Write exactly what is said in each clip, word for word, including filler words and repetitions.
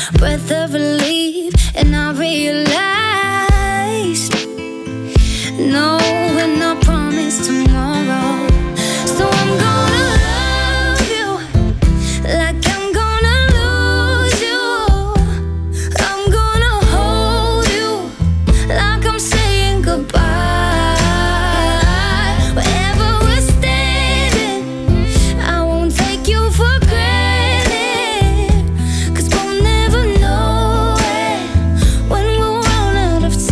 breath of relief, and I realized no, we're not promised tomorrow. So I'm gonna love you like I'm gonna lose you. I'm gonna hold you like I'm saying goodbye. Wherever we're standing, I won't take you for granted, 'cause we'll never know it when we'll run out of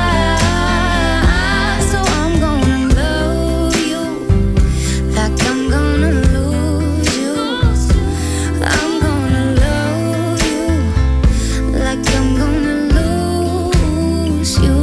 time. So I'm gonna love you like I'm gonna lose you. I'm gonna love you like I'm gonna lose you.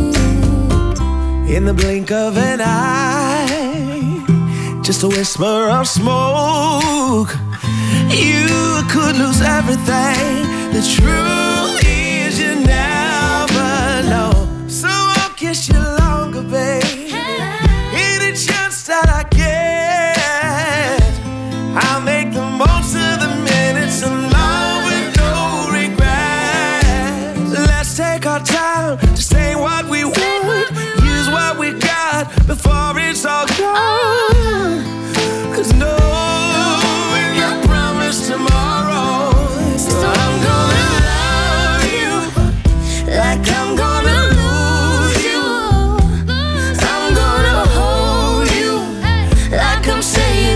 In the blink of an eye, just a whisper of smoke, you could lose everything. The truth is you never know. So I'll kiss you longer, babe. Any chance that I get, I'll make the most of the minutes alone with no regrets. Let's take our time to say what we want, use what we got before it's all gone. 'Cause no, we're not promised tomorrow. So I'm gonna love you like I'm gonna lose you. I'm gonna hold you like I'm saying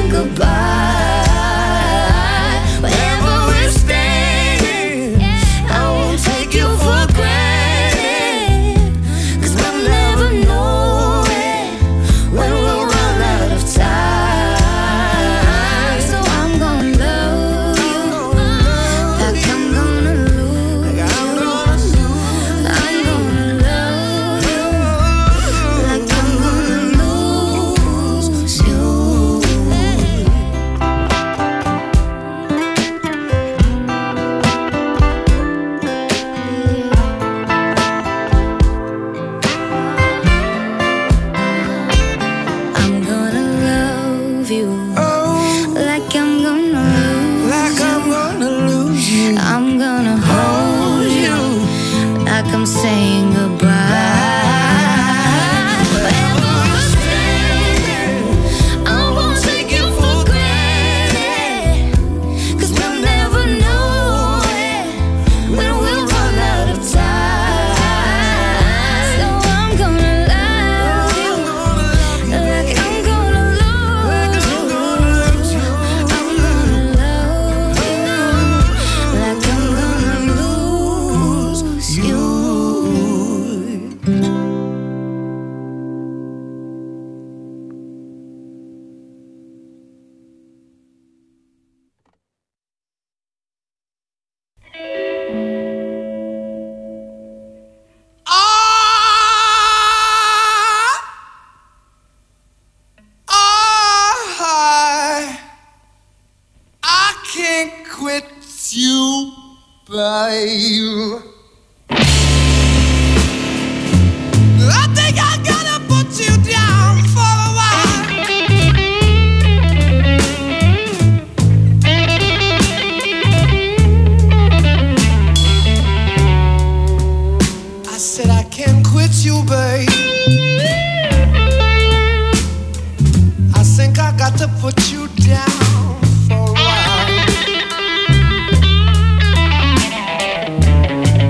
goodbye. Wherever we're standing, I won't take you for granted, 'cause we'll never know it when we'll run out of time. So I'm gonna love you like I'm gonna lose you. I'm gonna love you like I'm gonna lose you. I'm gonna love you like I'm gonna lose Like I'm gonna lose you. I'm gonna hold you like I'm saying goodbye. Wherever we're standing, I won't take you for granted, 'cause we'll never know it when we'll run out of time. So I'm gonna love you like I'm gonna lose you. I'm gonna love you like I'm gonna lose you. I, I can't quit you, babe. I think I gotta put you down for a while. I said I can't quit you, babe. I think I got to put you down for a while.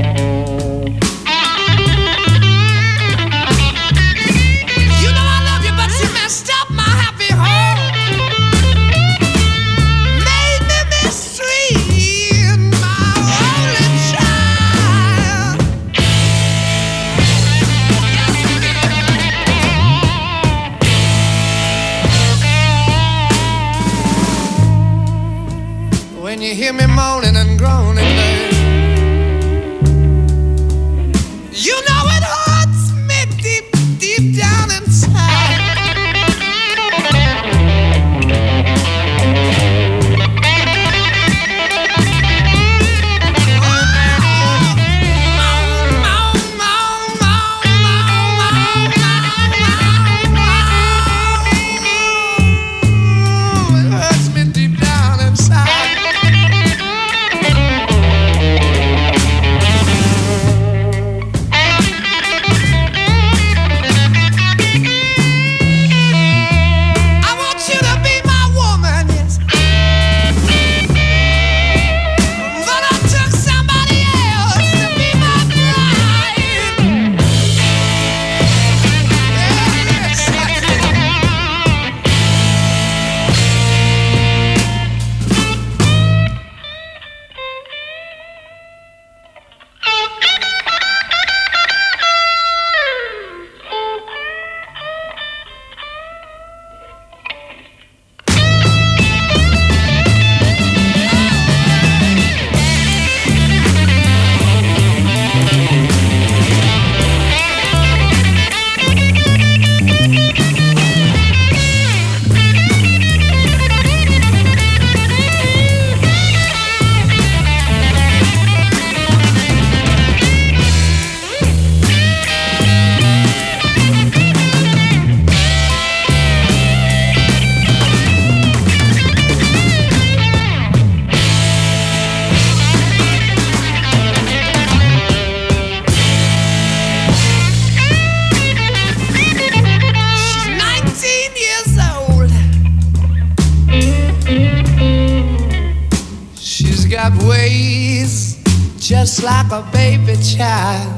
just like a baby child.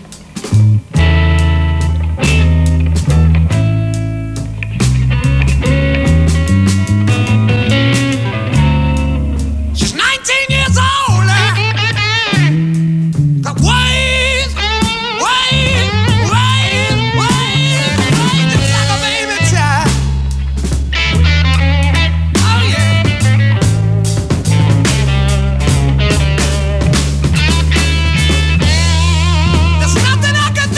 She's nineteen years old. Got ways, ways, ways, ways, ways, just like a baby child. Oh yeah. There's nothing I can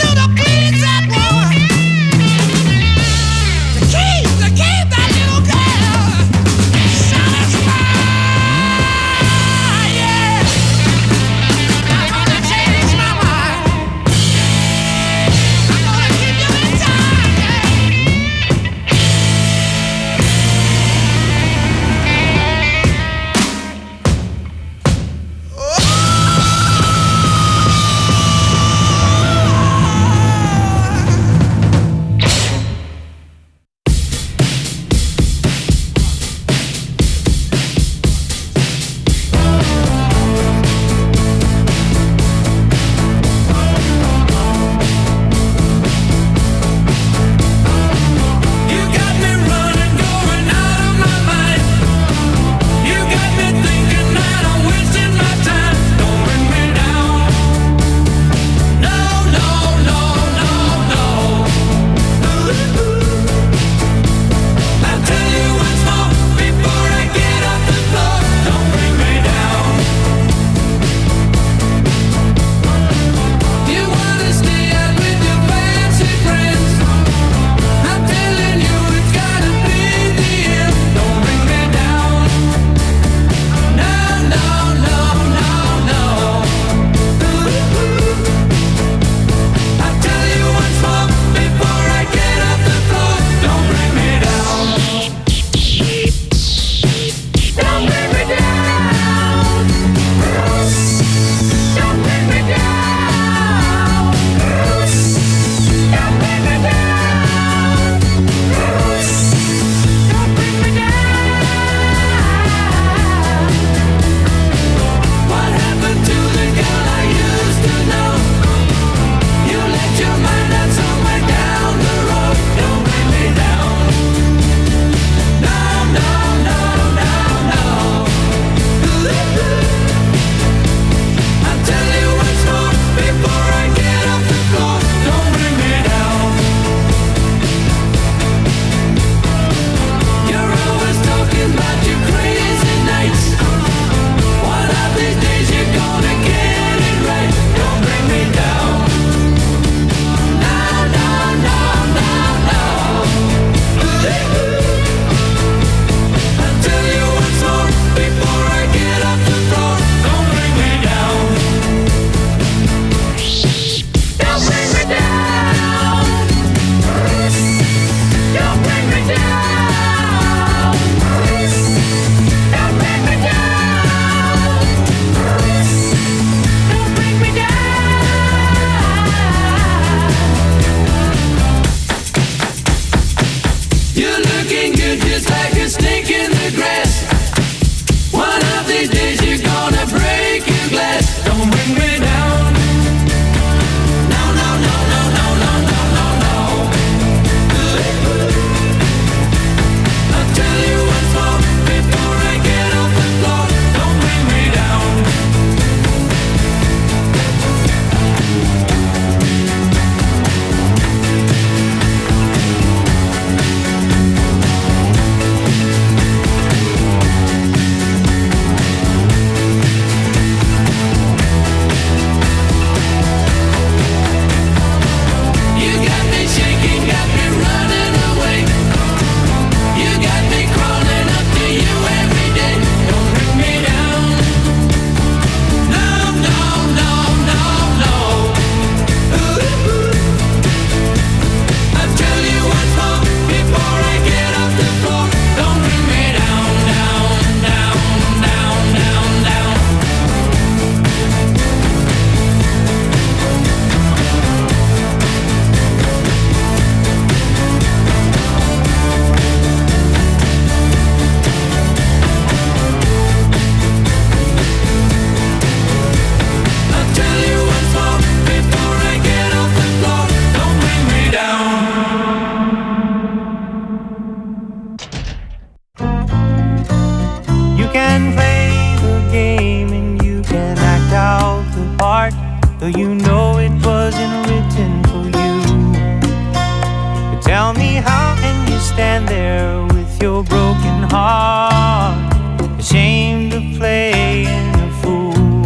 though you know it wasn't written for you. But tell me, how can you stand there with your broken heart, ashamed of playing a fool?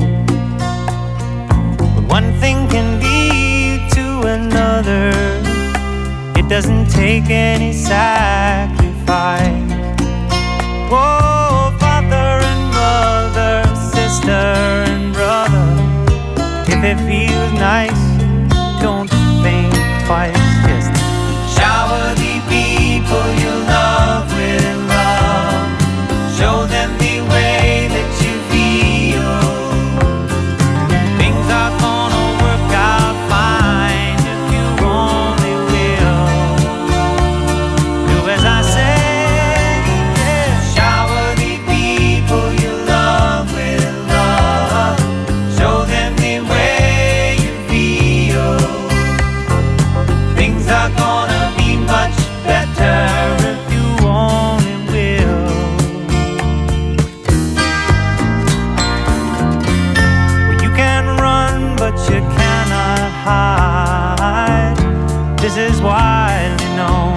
But one thing can lead to another, it doesn't take any sacrifice. Whoa, father and mother, sister and brother, if it feels nice, don't think twice. Just shower the people you love with love. Show them the way that you feel. Things are gonna work out fine if you only will. Do as I say. Shower the people you love with love. Show them the way you feel. Things are gonna be much better if you only will. Well, you can run, but you cannot hide. This is widely known.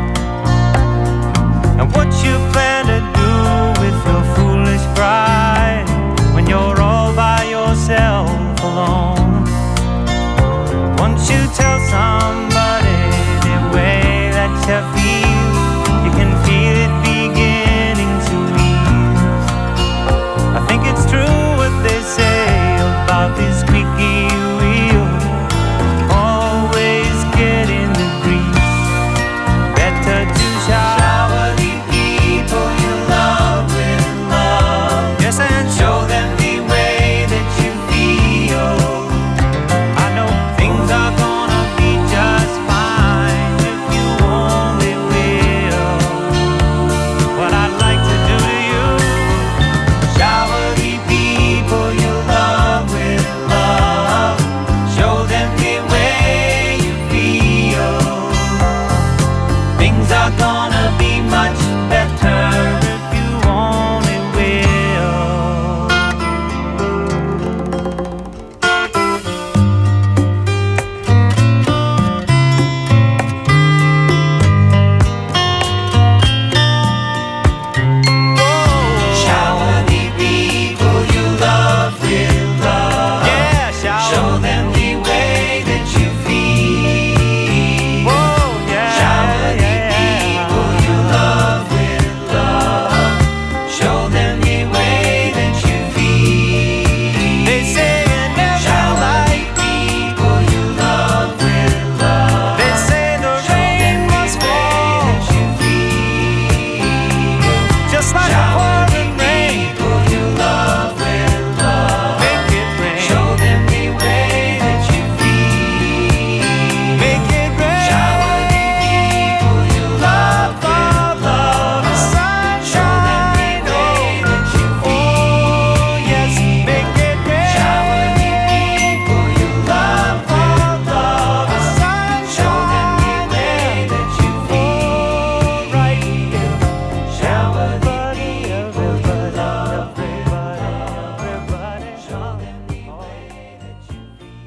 And what you plan to do with your foolish pride when you're all by yourself alone? Once you tell somebody the way that you feel, you can feel it beginning to ease. I think it's true what they say about this squeaky wheel, always getting the grease. Better to shower the people you love with love. Yes, and show them the way that you feel. I know things are gonna be just fine if you only will. What I'd like to do to you, shower the people you love with love. Show them the way you feel. Things are gonna be much better if you only will. Shower the people you love with love. Yeah, shower. Show them the way that you feel. Whoa, yeah. Shower the people you love with love. Show them the way that you feel. They say you never shower the people you love with love. They say the rain must fall that you feel. Just like a pouring rain. People you love with love. Make it rain. Show them the way that you feel. Make it rain. Shower the people you love with love. The sunshine. Show them the way that you feel. Oh, yes, make it rain. Shower the people you love with love. The sunshine. Show them the way that you feel. Right here. Shower the people you love with love. Everybody, show them the way that you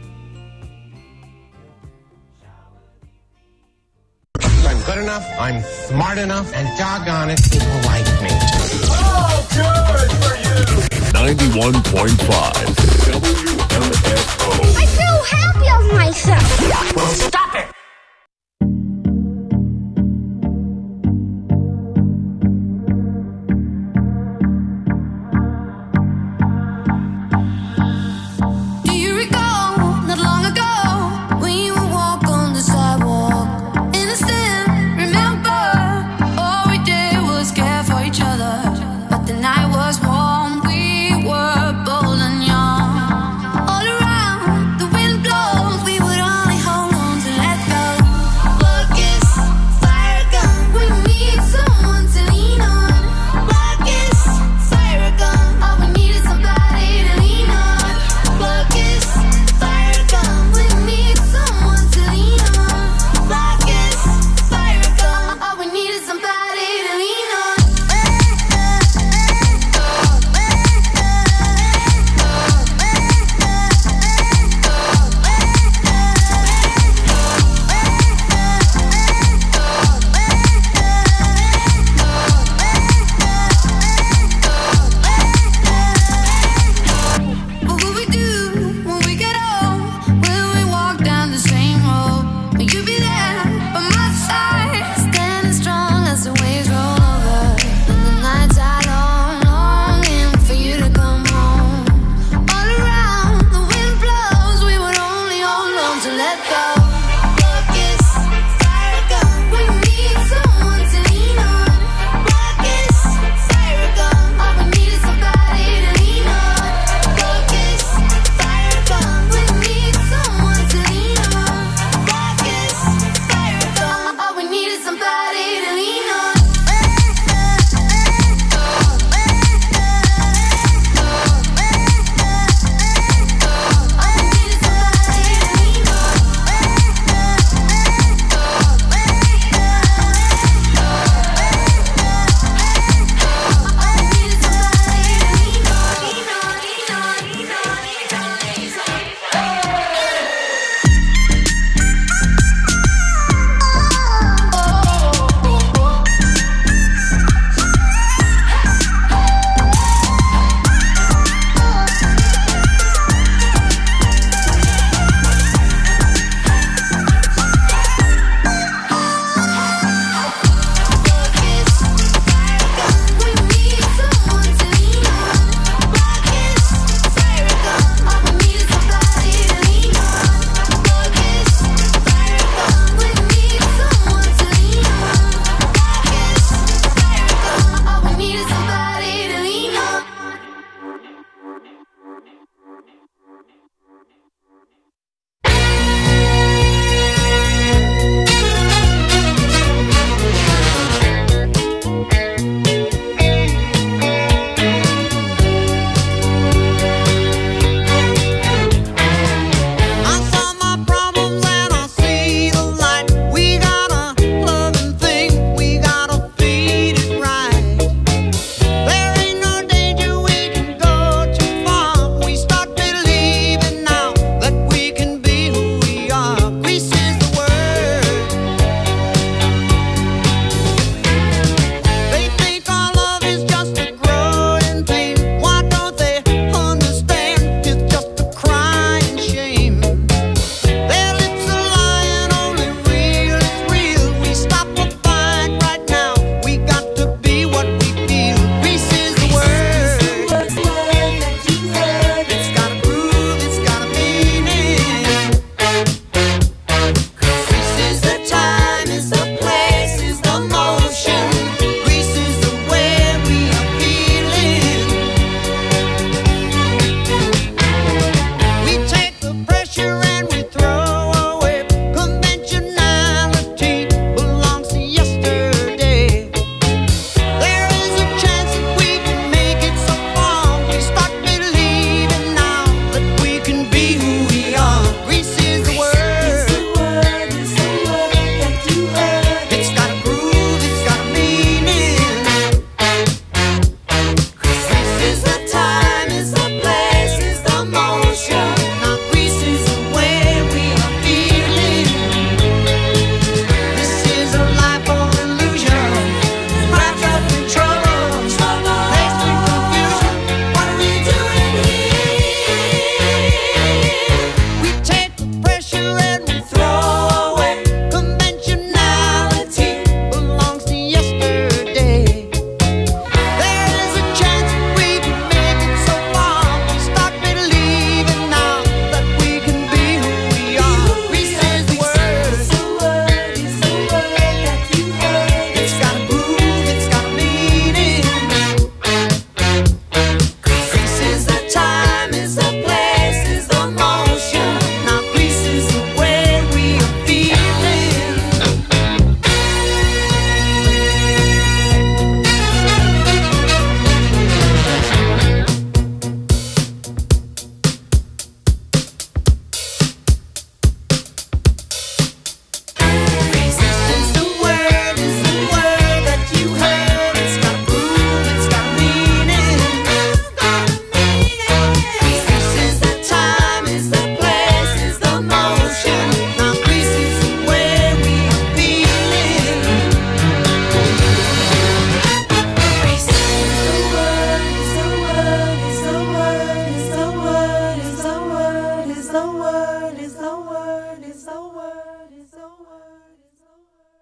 I'm good enough, I'm smart enough, and doggone it, people like me. ninety-one point five W M F O. I feel happy of myself. Well, stop it! Do you recall not long ago when you would walk on the sidewalk? Innocent, remember? All we did was care for each other. But the night was warm, we were bold and young. the word, is the word, is the word, is the word, is the word.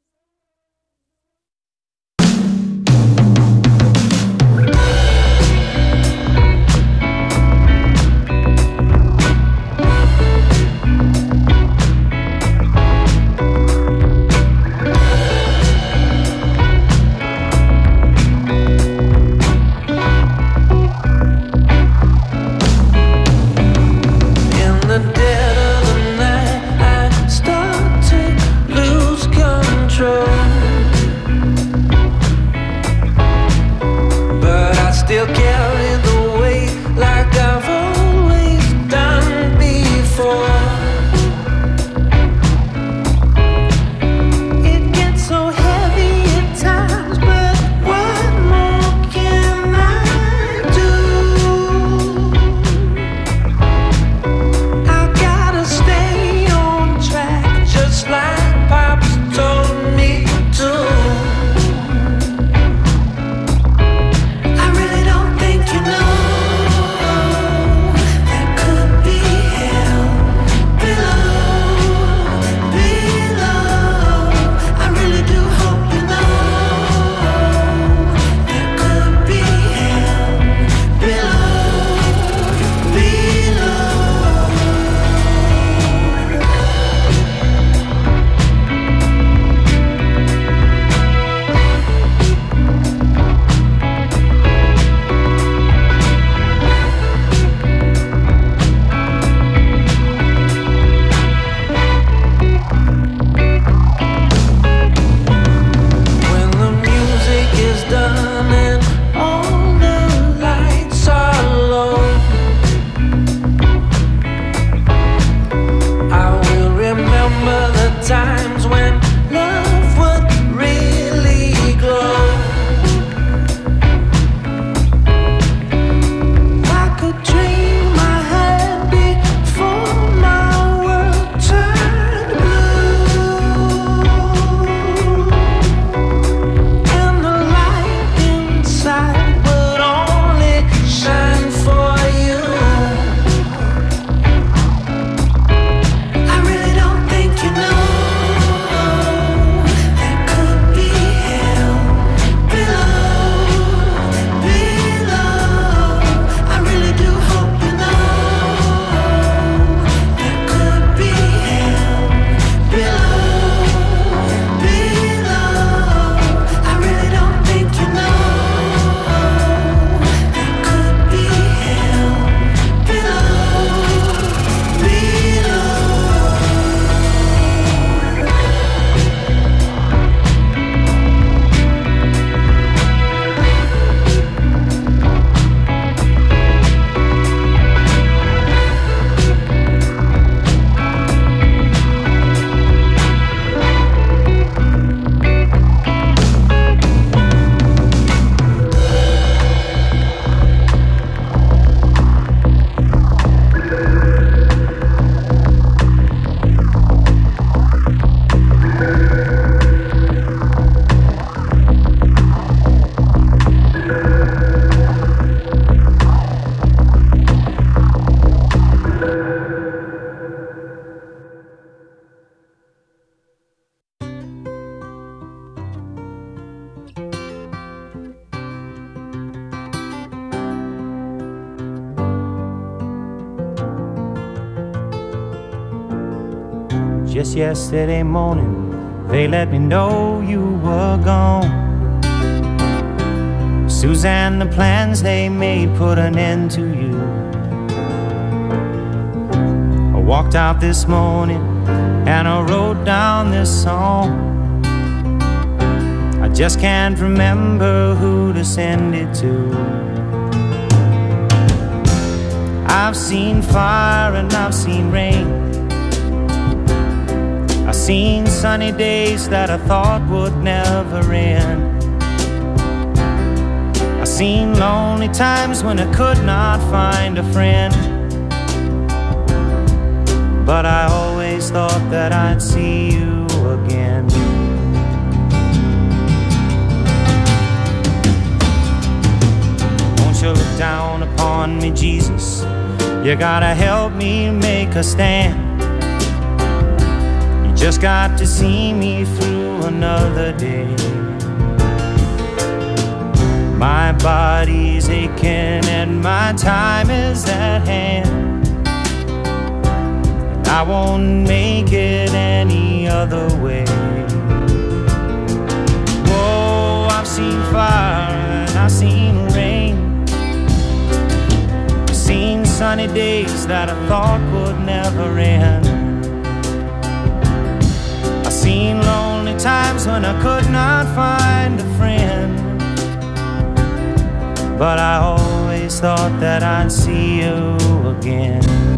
Just yesterday morning, they let me know you were gone. Suzanne, the plans they made put an end to you. I walked out this morning and I wrote down this song. I just can't remember who to send it to. I've seen fire and I've seen rain. I've seen sunny days that I thought would never end. I've seen lonely times when I could not find a friend. But I always thought that I'd see you again. Won't you look down upon me, Jesus? You gotta help me make a stand. You just got to see me through another day. My body's aching and my time is at hand. I won't make it any other way. Whoa, I've seen fire and I've seen rain. I've seen sunny days that I thought would never end. I've seen lonely times when I could not find a friend. But I always thought that I'd see you again.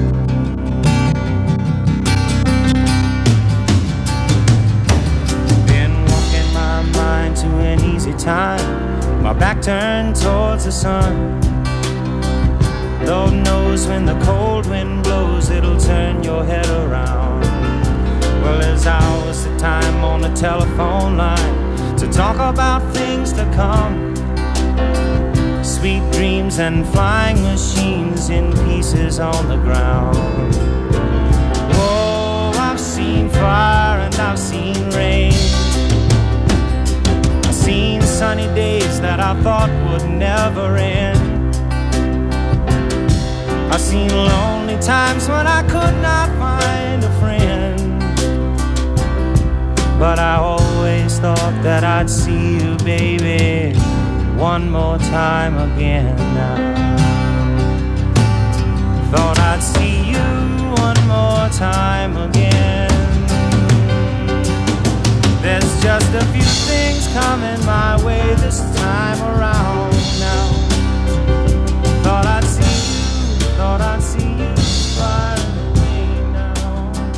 Been walking my mind to an easy time, my back turned towards the sun. Lord knows when the cold wind blows, it'll turn your head around. Well, there's hours of time on the telephone line to talk about things to come. Sweet dreams and flying machines in pieces on the ground. Whoa, I've seen fire and I've seen rain. I've seen sunny days that I thought would never end. I've seen lonely times when I could not find a friend. But I always thought that I'd see you, baby, one more time again now. Thought I'd see you one more time again. There's just a few things coming my way this time around now. Thought I'd see you, thought I'd see you far away now.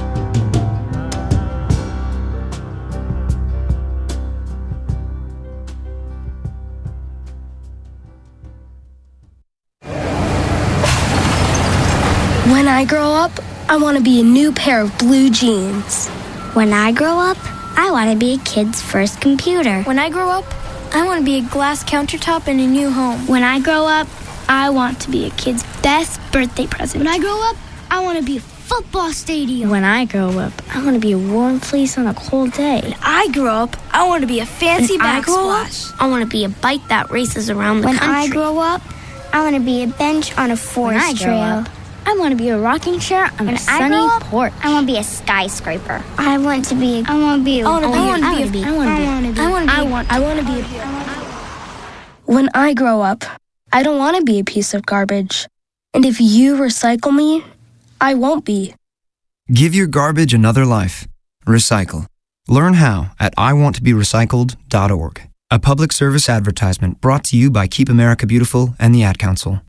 When I grow up, I want to be a new pair of blue jeans. When I grow up, I want to be a kid's first computer. When I grow up, I want to be a glass countertop in a new home. When I grow up, I want to be a kid's best birthday present. When I grow up, I want to be a football stadium. When I grow up, I want to be a warm fleece on a cold day. When I grow up, I want to be a fancy when I grow up, backsplash. I want to be a bike that races around the when country. When I grow up, I want to be a bench on a forest when I trail. Grow up, I want to be a rocking chair on when a sunny I grow up, porch. I want to be a skyscraper. I want to be. A, I want to be. A, I want to be. I want to be. I want to be. I want to be. I want. I want to be. When I grow up, I don't want to be a piece of garbage. And if you recycle me, I won't be. Give your garbage another life. Recycle. Learn how at I want to be recycled dot org. A public service advertisement brought to you by Keep America Beautiful and the Ad Council.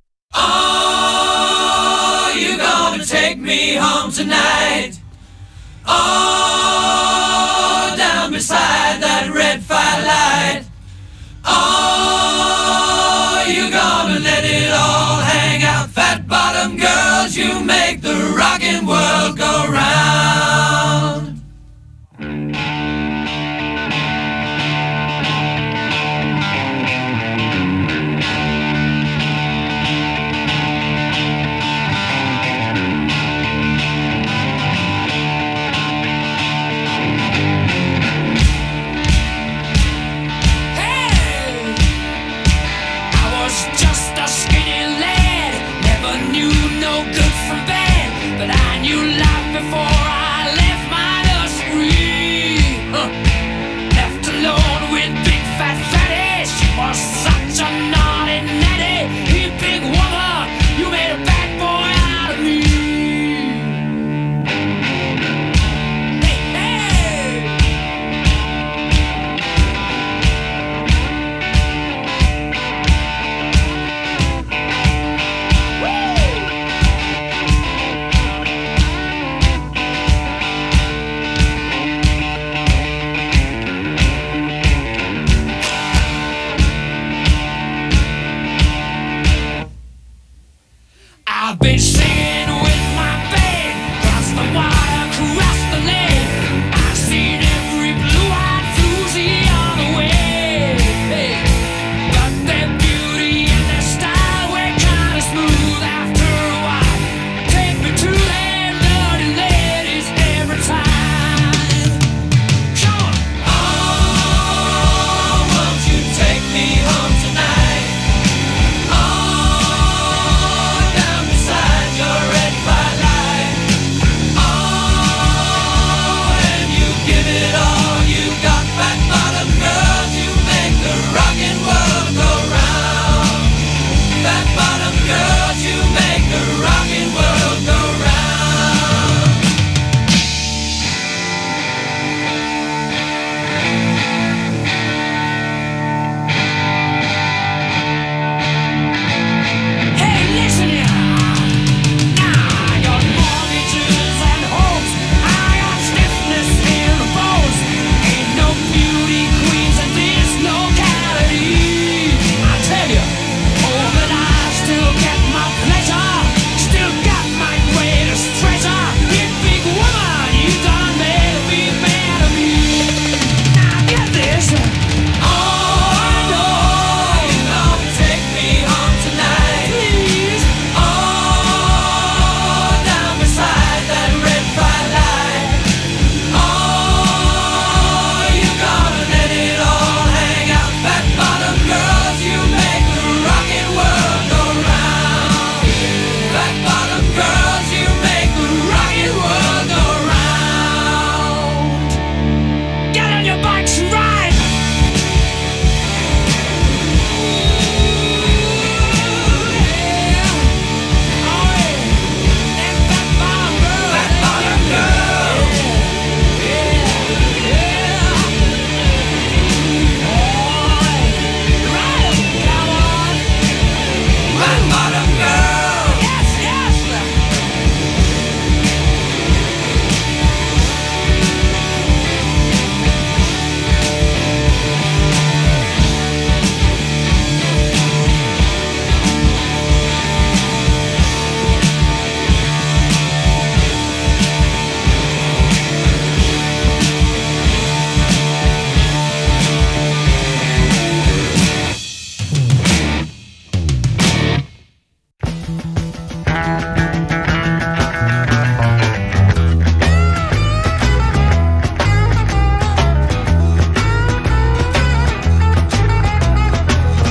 Oh, you gonna take me home tonight? Oh, down beside that red firelight. Oh, you gonna let it all hang out? Fat bottom girls, you make the rockin' world go round. Just a skinny lad, never knew no good from bad, but I knew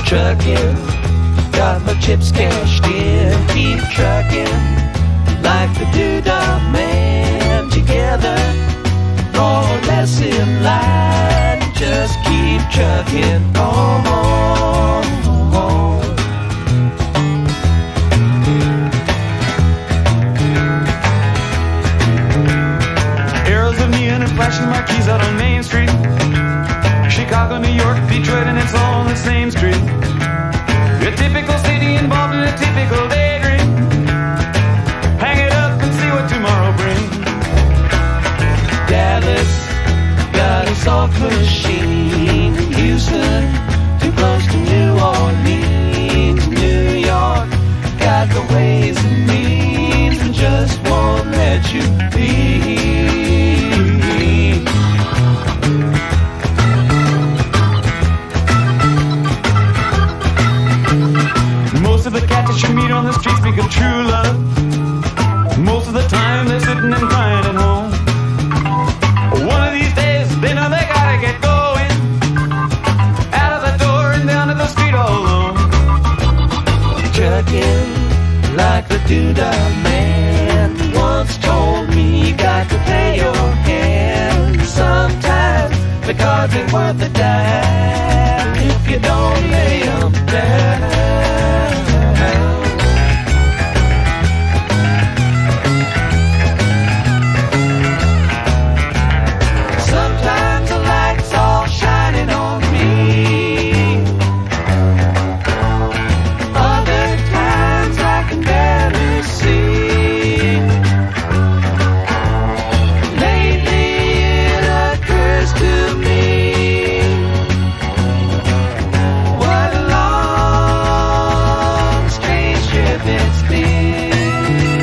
trucking, got my chips cashed in. Keep trucking, like the Doodah Man. Together, more or less in line. Just keep trucking on, on, on. Arrows of neon and flashing marquees out on Main Street. Chicago, New York, Detroit, and it's all on the same street. A typical city involved in a typical daydream. Hang it up and see what tomorrow brings. Dallas got a soft machine. Houston, too close to New Orleans. New York got the ways and means and just won't let you be. Most of the cats that you meet on the street speak of true love. Most of the time they're sitting and crying at home. One of these days they know they gotta get going. Out of the door and down to the street all alone. Trucking like the Doodah Man once told me, you got to play your hand. Sometimes the cards ain't worth a dime if you don't lay 'em down. Sometimes the light's all shining on me. Other times I can barely see. Lately it occurs to me, what a long, strange trip it's been.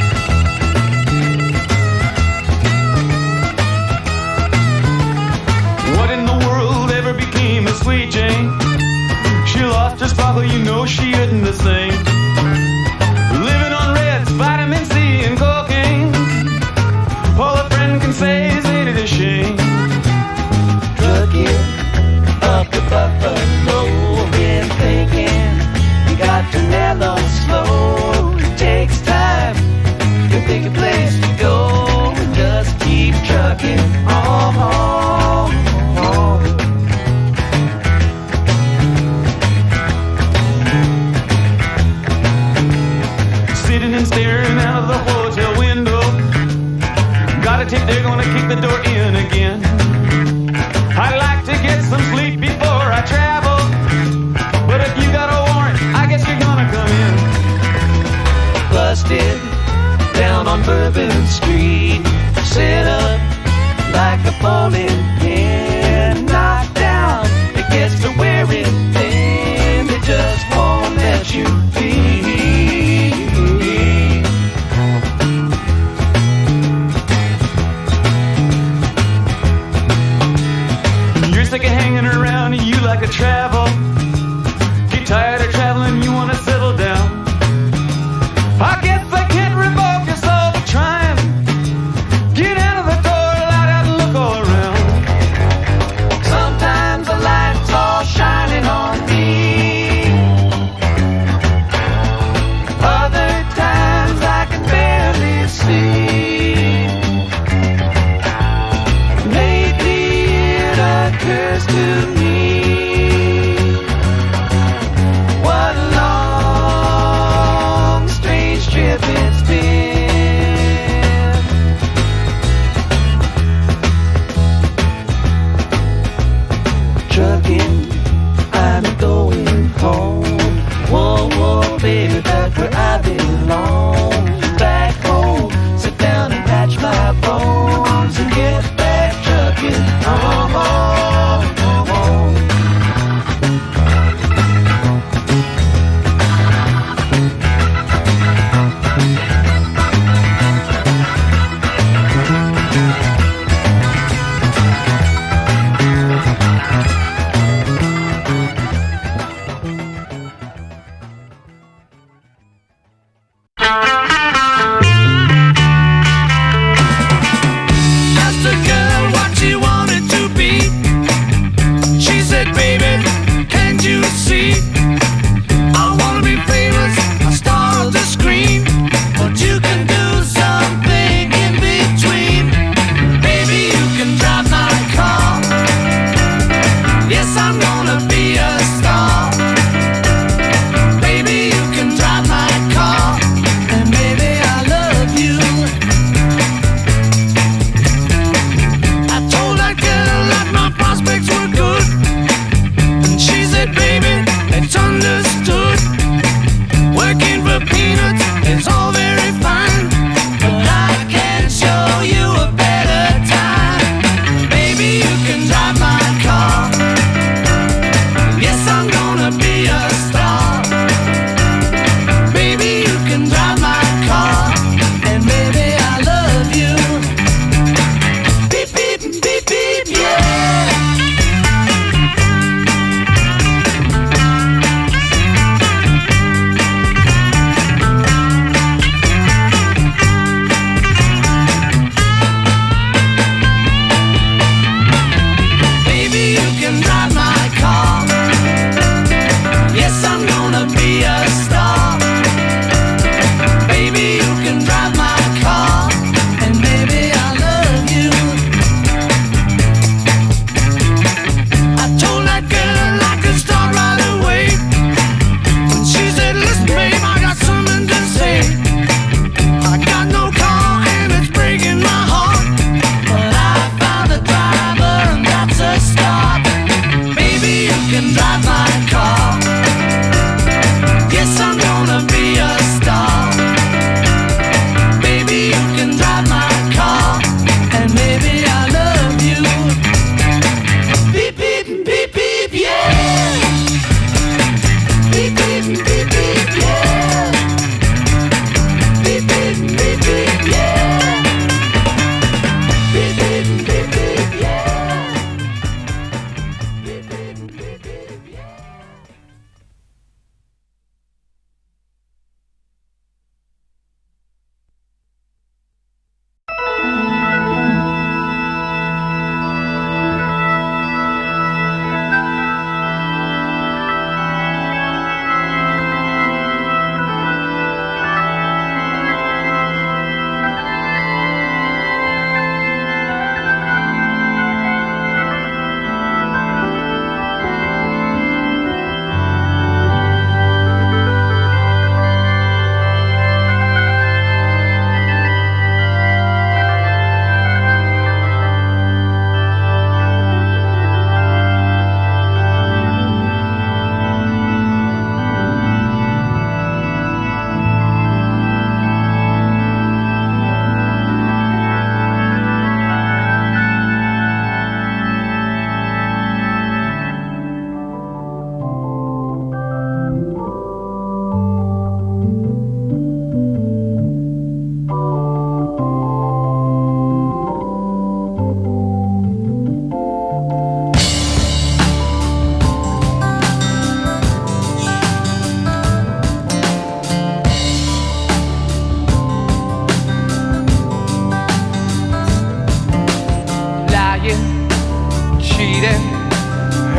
What in the world ever became of Sweet Jane? She lost her sparkle, you know she isn't the same. Living on reds, vitamin C and cocaine. All a friend can say is ain't it a shame. Trucking up to Buffalo, been thinking you got to mellow slow. It takes time to pick a place to go and just keep trucking on, on, on. Sitting and staring out of the hotel window. Got a tip they're gonna kick the door in again. I'd like to get some sleep before I travel, but if you got a warrant, I guess you're gonna come in. Busted down on Bourbon Street, set up like a bowling pin. Knocked down, it gets to wearing thin. It just won't let you be. You're sick of hanging around and you like to travel. Get tired of traveling, you wanna settle down. I guess I can't revoke your soul for trying. Get out of the door, light out and look all around.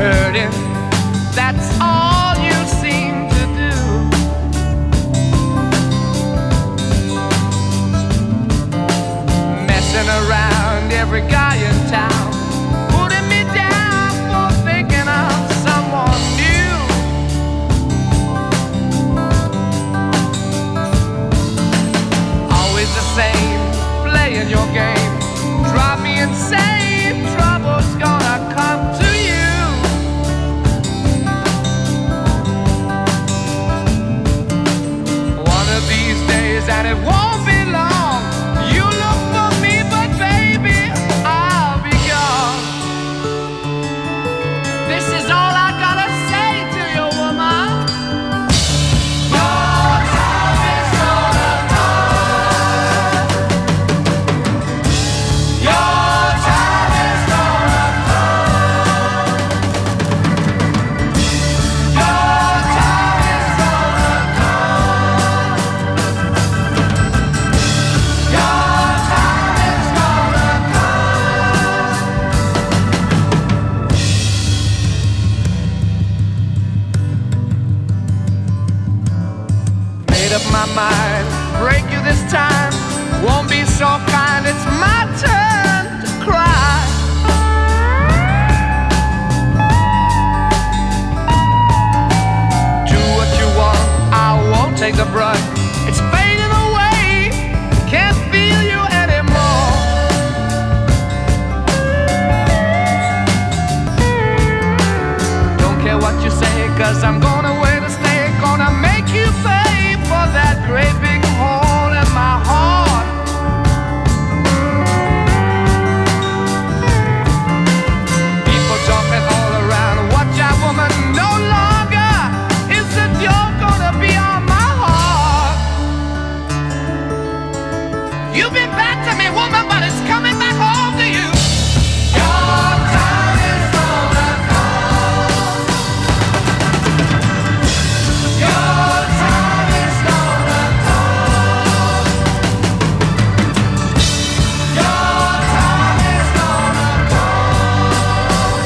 hurting. That's all you seem to do. Messing around every guy in town, putting me down for thinking of someone new. Always the same, playing your game, drive me insane. Trouble's gonna come to you. One of these days, and it won't be long, you look for me, but baby, I'll be gone. This is all I gotta say to you, woman. Your time is gonna come. Your time is gonna come. Your time is gonna come. Your time is gonna come. Made up my mind, break you this time. Won't be so kind, it's my turn to cry. Do what you want, I won't take the brunt. It's fading away, can't feel you anymore. Don't care what you say, cause I'm gonna wait to stay. Gonna make you pay for that great big hole in my heart. People talking all around, watch out woman, no longer is it you're gonna be on my heart. You've been bad to me woman, but it's coming back home to you. Your time is gonna come. Your time is gonna come. Your time is gonna come.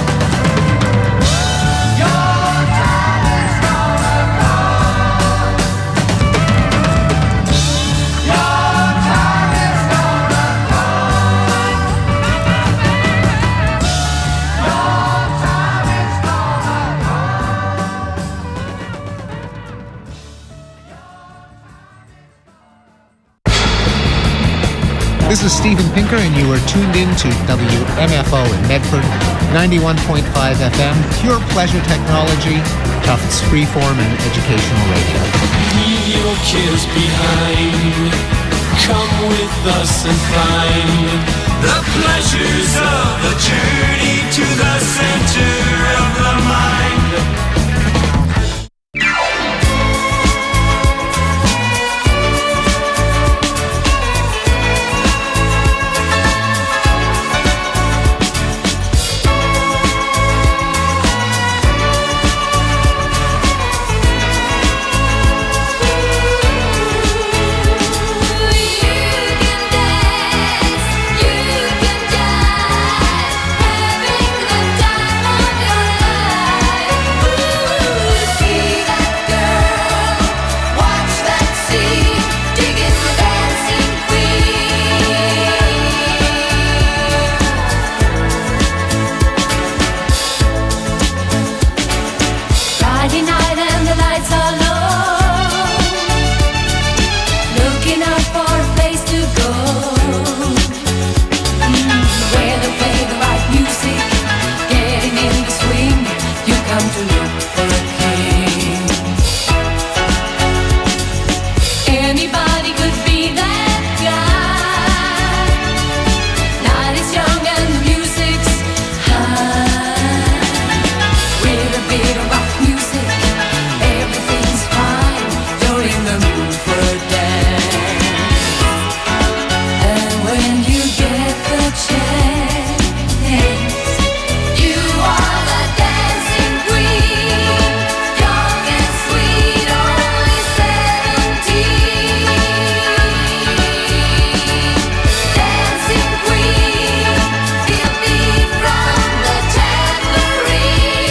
Your time is gonna come. Your time is gonna come. Your time is gonna come. This is Steven Pinker, and you are tuned in to W M F O in Medford, ninety-one point five F M, pure pleasure technology, Tufts freeform and educational radio. Leave your cares behind. Come with us and find the pleasures of a journey to the center of the mind. Friday night and the lights are low, looking out for a place to go, mm, where they play the right music, getting in the swing. You come to look for a king. Anybody could be that guy. Night is young and the music's high. With a bit of rock music, everything's fine. You're in the mood for a dance. And when you get the chance, you are the dancing queen. Young and sweet, only seventeen. Dancing queen, feel me from the tambourine.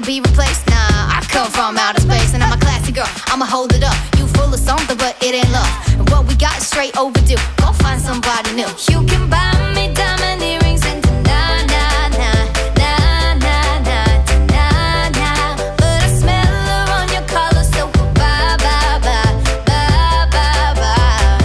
be replaced. Nah, I come from outer space and I'm a classy girl. I'ma hold it up. You full of something, but it ain't love. And what we got is straight overdue. Go find somebody new. You can buy me diamond earrings and na na na na na na na na. But I smell her on your collar, so bye bye bye bye bye bye.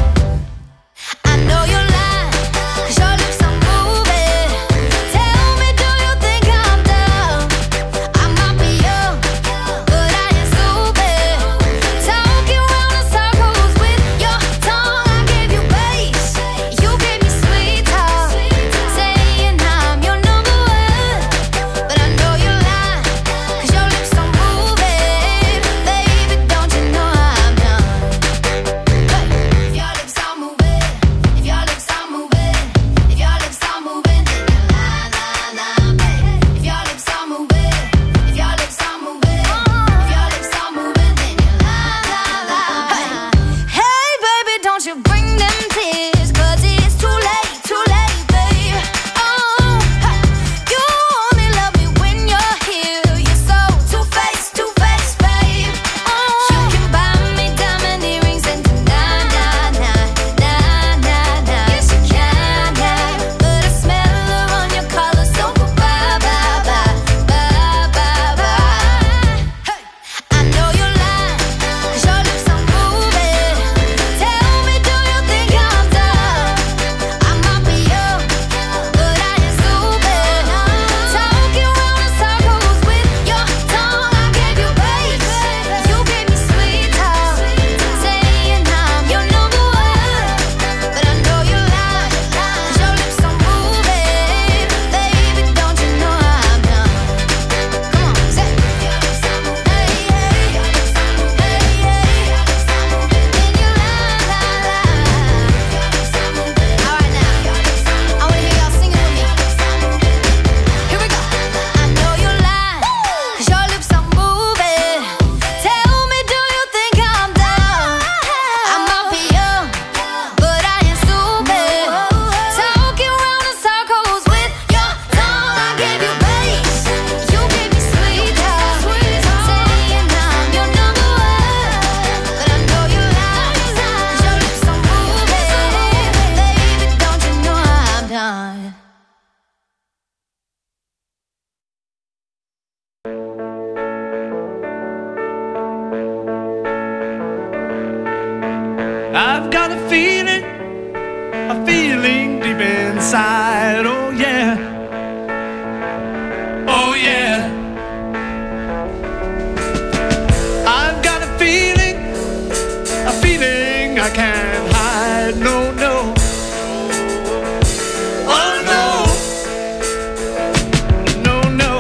I know you're lying, 'cause your lips are moving. Tell me, do you think I'm dumb? I might be young, but I ain't stupid. Talking round in circles with your tongue. I gave you bass, you gave me sweet talk, saying I'm your number one. But I know you're lying, 'cause your lips are moving. Baby, don't you know I'm done? Hey, if your lips are moving, if your lips are moving, if your lips are moving, then you lie, lie, lie, baby. If your lips are moving, if your lips are moving, if your lips are moving, then you lie, lie, lie. Hey, baby, don't you bring them tears, 'cause it's too late, too late, babe. Oh, hey, you only love me when you're here. You're so two-faced, two-faced, babe. Oh, you can buy me diamond earrings and na na na na na na. Yes, you can, yeah. But I smell her on your collar, so bye bye bye bye bye bye. Hey, I know you're lying, 'cause your lips are moving. Tell me, do you think I'm dumb? I might be young, but I ain't stupid. Talking round in circles with your tongue. I gave you bass, you gave me sweet talk, saying I'm your number one. But I know you're lying, 'cause your lips are moving. Baby, don't you know I'm done? Come on, say it. Your lips are moving. Hey, hey. Your lips are moving. Hey, hey. Your lips are moving. Then you lie, lie, lie. Your lips are moving. All right now, I wanna hear y'all singing with me. Here we go. I know you're lying, 'cause your lips are moving. Tell me, do you think I'm dumb? I might be young, but I ain't stupid. Talking round in circles with your tongue. I gave you bass, you gave me sweet talk, saying I'm your number one. But I know you're lying, 'cause your lips are moving. Baby, don't you know I'm done? I've got a feeling, a feeling deep inside. Oh yeah, oh yeah. I've got a feeling, a feeling I can't hide. No, no. Oh no, no, no.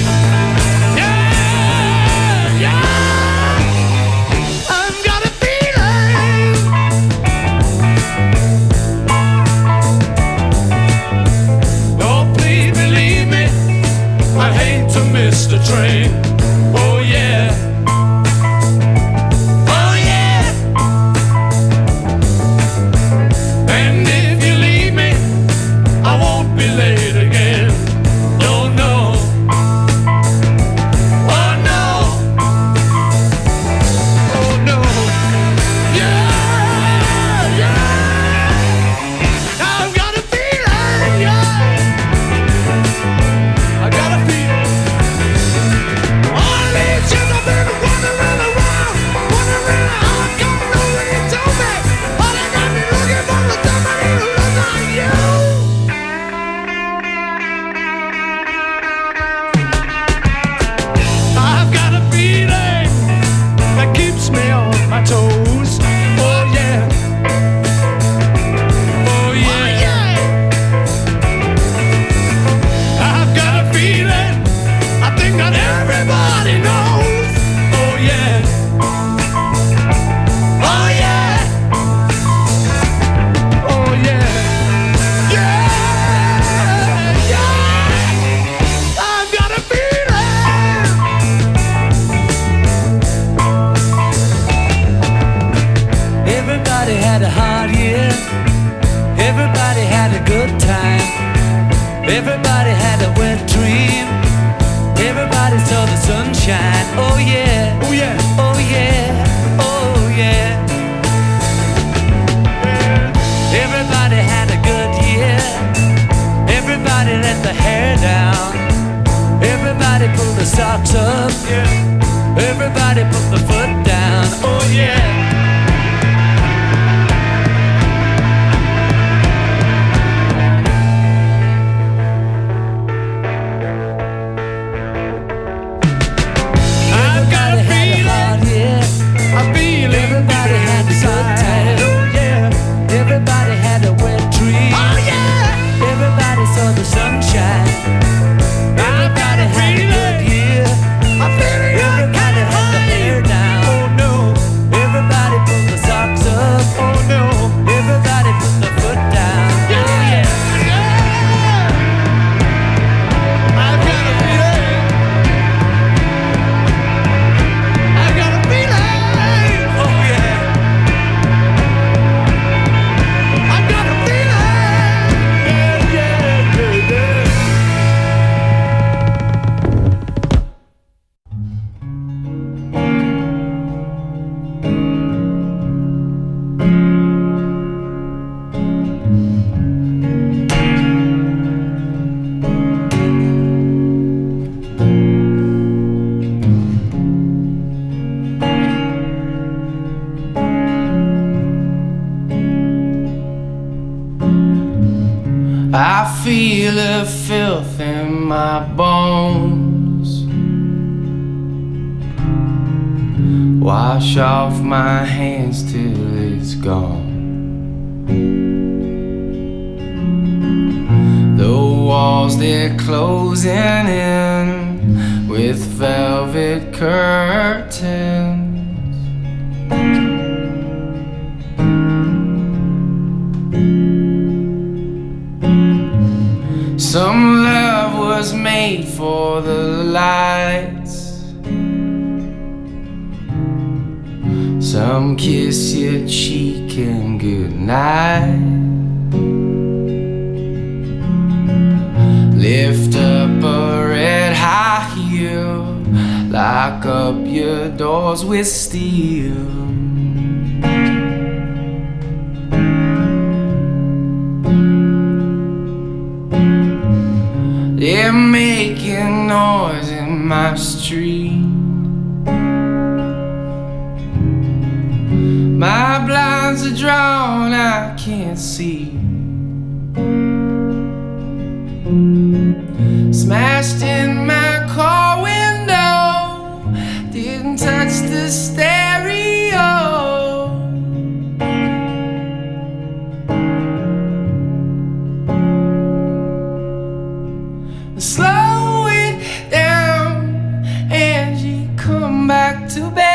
Yeah, yeah. I've got a feeling. Oh, please believe me, I hate to miss the train. Oh yeah, oh yeah. And if you leave me, I won't be late again. No, no. Oh no, oh no. Yeah, yeah. I've got a feeling, yeah. I got a feeling. sunshine. Oh yeah, oh yeah, oh yeah, oh yeah. Everybody had a good year. Everybody let the hair down. Everybody pull the socks up. Yeah. Everybody put the foot down. Oh yeah. I feel the filth in my bones. Wash off my hands till it's gone. The walls, they're closing in with velvet curtains. Some love was made for the lights. Some kiss your cheek and goodnight. Lift up a red high heel, lock up your doors with steel. They're making noise in my street. My blinds are drawn, I can't see. Smashed in my car window, didn't touch the stereo. Slow it down, Angie, come back to bed.